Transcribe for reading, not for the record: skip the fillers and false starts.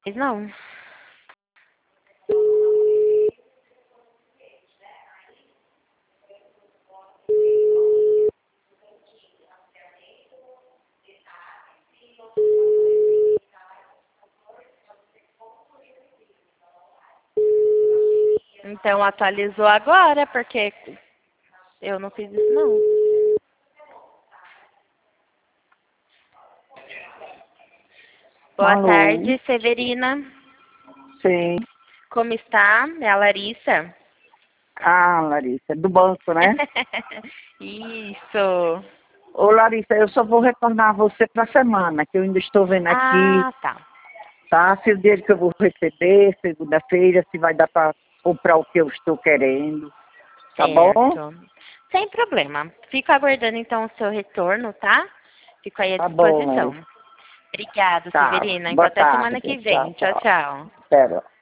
Não. Então atualizou agora, porque eu não fiz isso não. Boa Alô? tarde, Severina. Sim. Como está? É a Larissa. Ah, Larissa, do banco, né? Isso. Ô, Larissa, eu só vou retornar você para a semana, que eu ainda estou vendo aqui, Ah, tá. tá? Se o dinheiro que eu vou receber, segunda-feira, se vai dar para comprar o que eu estou querendo, tá bom? Certo. Sem problema. Fico aguardando então o seu retorno, tá? Fico aí à Tá bom, disposição. Obrigada, tá. Severina. Então Boa até semana que tarde. Tchau, vem. Tchau, tchau. tchau. Espera.